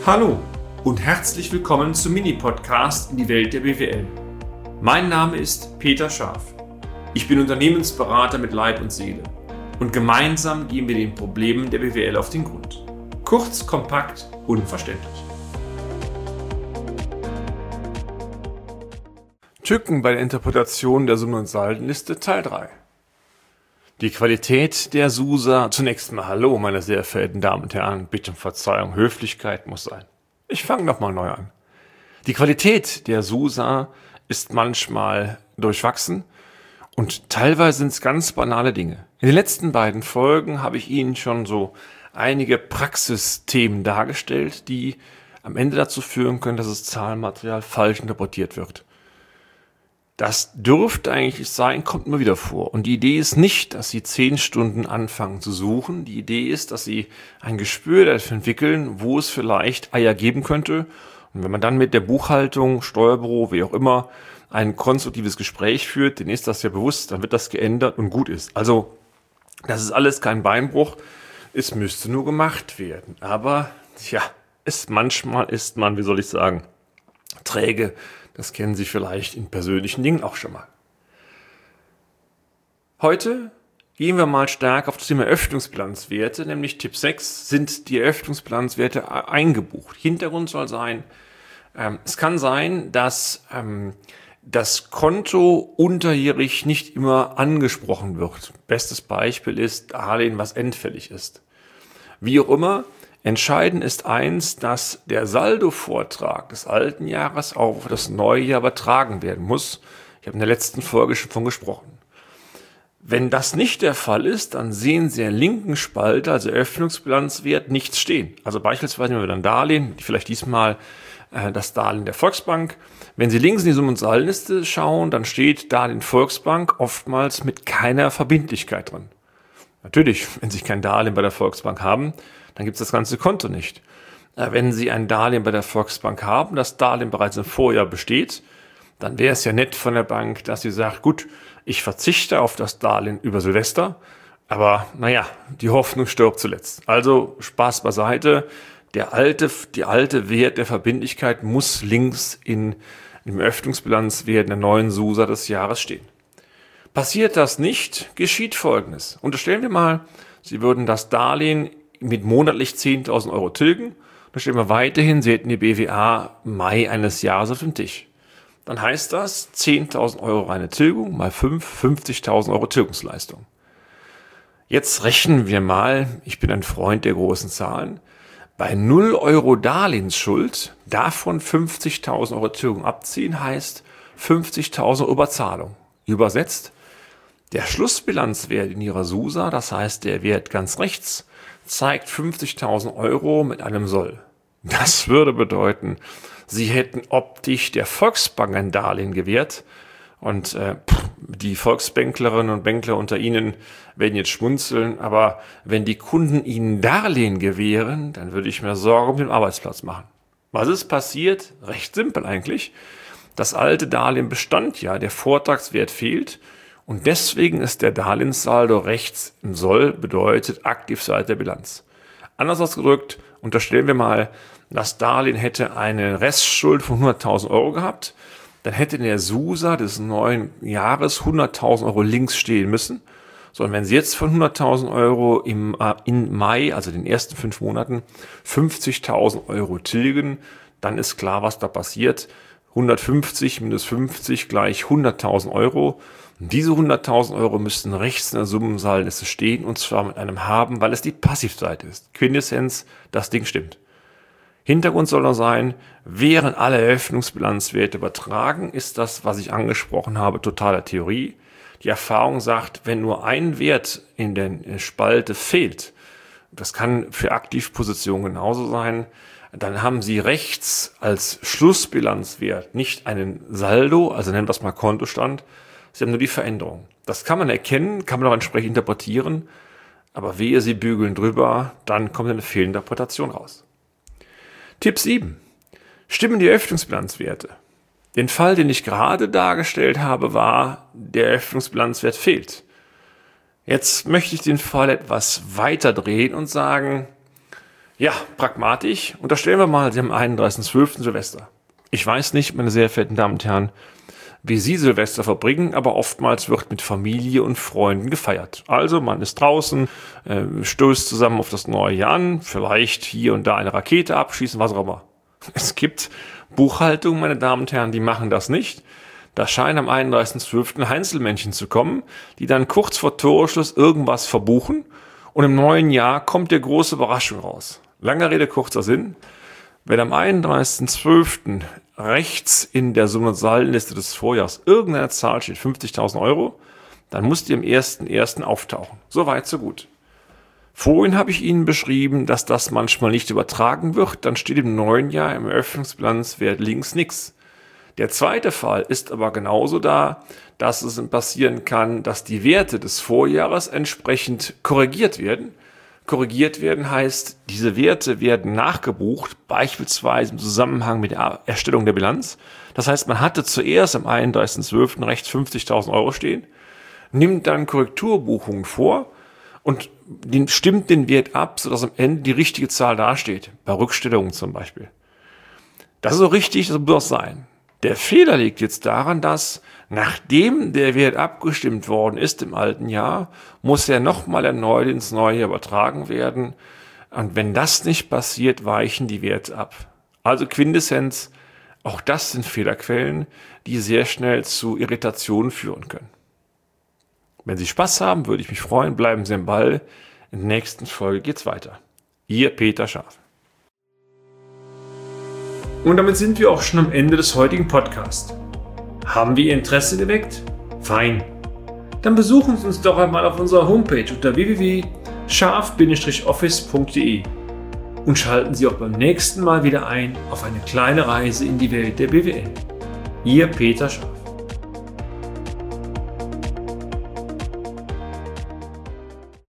Hallo und herzlich willkommen zum Mini-Podcast in die Welt der BWL. Mein Name ist Peter Scharf. Ich bin Unternehmensberater mit Leib und Seele und gemeinsam gehen wir den Problemen der BWL auf den Grund. Kurz, kompakt, unverständlich. Tücken bei der Interpretation der Summen- und Saldenliste Teil 3. Die Qualität der SUSA. Zunächst mal hallo, meine sehr verehrten Damen und Herren. Bitte um Verzeihung, Höflichkeit muss sein. Ich fange nochmal neu an. Die Qualität der SUSA ist manchmal durchwachsen und teilweise sind es ganz banale Dinge. In den letzten beiden Folgen habe ich Ihnen schon so einige Praxisthemen dargestellt, die am Ende dazu führen können, dass das Zahlenmaterial falsch interpretiert wird. Das dürfte eigentlich sein, kommt immer wieder vor. Und die Idee ist nicht, dass Sie 10 Stunden anfangen zu suchen. Die Idee ist, dass Sie ein Gespür dafür entwickeln, wo es vielleicht Eier geben könnte. Und wenn man dann mit der Buchhaltung, Steuerbüro, wie auch immer, ein konstruktives Gespräch führt, dann ist das ja bewusst, dann wird das geändert und gut ist. Also, das ist alles kein Beinbruch. Es müsste nur gemacht werden. Aber, manchmal ist man, wie soll ich sagen, träge. Das kennen Sie vielleicht in persönlichen Dingen auch schon mal. Heute gehen wir mal stark auf das Thema Eröffnungsbilanzwerte, nämlich Tipp 6, sind die Eröffnungsbilanzwerte eingebucht. Hintergrund soll sein, es kann sein, dass das Konto unterjährig nicht immer angesprochen wird. Bestes Beispiel ist Darlehen, was endfällig ist. Wie auch immer, entscheidend ist eins, dass der Saldovortrag des alten Jahres auf das neue Jahr übertragen werden muss. Ich habe in der letzten Folge schon von gesprochen. Wenn das nicht der Fall ist, dann sehen Sie in der linken Spalte, also Eröffnungsbilanzwert, nichts stehen. Also beispielsweise nehmen wir dann Darlehen, vielleicht diesmal das Darlehen der Volksbank. Wenn Sie links in die Summen- und Saldenliste schauen, dann steht Darlehen Volksbank oftmals mit keiner Verbindlichkeit drin. Natürlich, wenn Sie kein Darlehen bei der Volksbank haben, dann gibt es das ganze Konto nicht. Wenn Sie ein Darlehen bei der Volksbank haben, das Darlehen bereits im Vorjahr besteht, dann wäre es ja nett von der Bank, dass sie sagt, gut, ich verzichte auf das Darlehen über Silvester, aber die Hoffnung stirbt zuletzt. Also Spaß beiseite, die alte Wert der Verbindlichkeit muss links im Eröffnungsbilanzwert der neuen SUSA des Jahres stehen. Passiert das nicht, geschieht Folgendes. Unterstellen wir mal, Sie würden das Darlehen mit monatlich 10.000 Euro tilgen. Dann stellen wir weiterhin, Sie hätten die BWA Mai eines Jahres auf dem Tisch. Dann heißt das 10.000 Euro reine Tilgung mal 50.000 Euro Tilgungsleistung. Jetzt rechnen wir mal, ich bin ein Freund der großen Zahlen, bei 0 Euro Darlehensschuld, davon 50.000 Euro Tilgung abziehen, heißt 50.000 Euro Überzahlung. Übersetzt, der Schlussbilanzwert in Ihrer SUSA, das heißt der Wert ganz rechts, zeigt 50.000 Euro mit einem Soll. Das würde bedeuten, Sie hätten optisch der Volksbank ein Darlehen gewährt und die Volksbänklerinnen und Bänkler unter Ihnen werden jetzt schmunzeln, aber wenn die Kunden Ihnen Darlehen gewähren, dann würde ich mir Sorgen um den Arbeitsplatz machen. Was ist passiert? Recht simpel eigentlich. Das alte Darlehen bestand ja, der Vortragswert fehlt und deswegen ist der Darlehenssaldo rechts im Soll, bedeutet Aktivseite der Bilanz. Anders ausgedrückt, unterstellen wir mal, das Darlehen hätte eine Restschuld von 100.000 Euro gehabt, dann hätte in der SUSA des neuen Jahres 100.000 Euro links stehen müssen. So, und wenn Sie jetzt von 100.000 Euro im Mai, also den ersten 5 Monaten, 50.000 Euro tilgen, dann ist klar, was da passiert. 150 minus 50 gleich 100.000 Euro. Und diese 100.000 Euro müssten rechts in der Summensaldenliste stehen, und zwar mit einem Haben, weil es die Passivseite ist. Quintessenz, das Ding stimmt. Hintergrund soll noch sein, während alle Eröffnungsbilanzwerte übertragen, ist das, was ich angesprochen habe, totale Theorie. Die Erfahrung sagt, wenn nur ein Wert in der Spalte fehlt, das kann für Aktivpositionen genauso sein, dann haben Sie rechts als Schlussbilanzwert nicht einen Saldo, also nennen wir es mal Kontostand, Sie haben nur die Veränderung. Das kann man erkennen, kann man auch entsprechend interpretieren, aber wehe, Sie bügeln drüber, dann kommt eine Fehlinterpretation raus. Tipp 7. Stimmen die Eröffnungsbilanzwerte? Den Fall, den ich gerade dargestellt habe, war, der Eröffnungsbilanzwert fehlt. Jetzt möchte ich den Fall etwas weiter drehen und sagen, Ja, pragmatisch. Unterstellen wir mal, Sie haben am 31.12. Silvester. Ich weiß nicht, meine sehr verehrten Damen und Herren, wie Sie Silvester verbringen, aber oftmals wird mit Familie und Freunden gefeiert. Also man ist draußen, stößt zusammen auf das neue Jahr an, vielleicht hier und da eine Rakete abschießen, was auch immer. Es gibt Buchhaltungen, meine Damen und Herren, die machen das nicht. Da scheinen am 31.12. Heinzelmännchen zu kommen, die dann kurz vor Toreschluss irgendwas verbuchen und im neuen Jahr kommt die große Überraschung raus. Lange Rede, kurzer Sinn. Wenn am 31.12. rechts in der Summen- und Saldenliste des Vorjahres irgendeine Zahl steht, 50.000 Euro, dann muss die am 1.1. auftauchen. So weit, so gut. Vorhin habe ich Ihnen beschrieben, dass das manchmal nicht übertragen wird, dann steht im neuen Jahr im Eröffnungsbilanzwert links nichts. Der zweite Fall ist aber genauso da, dass es passieren kann, dass die Werte des Vorjahres entsprechend korrigiert werden. Korrigiert werden heißt, diese Werte werden nachgebucht, beispielsweise im Zusammenhang mit der Erstellung der Bilanz. Das heißt, man hatte zuerst am 31.12. rechts 50.000 Euro stehen, nimmt dann Korrekturbuchungen vor und stimmt den Wert ab, sodass am Ende die richtige Zahl dasteht, bei Rückstellungen zum Beispiel. Das ist so richtig, das muss sein. Der Fehler liegt jetzt daran, dass nachdem der Wert abgestimmt worden ist im alten Jahr, muss er nochmal erneut ins neue Jahr übertragen werden. Und wenn das nicht passiert, weichen die Werte ab. Also Quintessenz, auch das sind Fehlerquellen, die sehr schnell zu Irritationen führen können. Wenn Sie Spaß haben, würde ich mich freuen. Bleiben Sie am Ball. In der nächsten Folge geht's weiter. Ihr Peter Scharf. Und damit sind wir auch schon am Ende des heutigen Podcasts. Haben wir Ihr Interesse geweckt? Fein. Dann besuchen Sie uns doch einmal auf unserer Homepage unter www.scharf-office.de und schalten Sie auch beim nächsten Mal wieder ein auf eine kleine Reise in die Welt der BWL. Ihr Peter Scharf.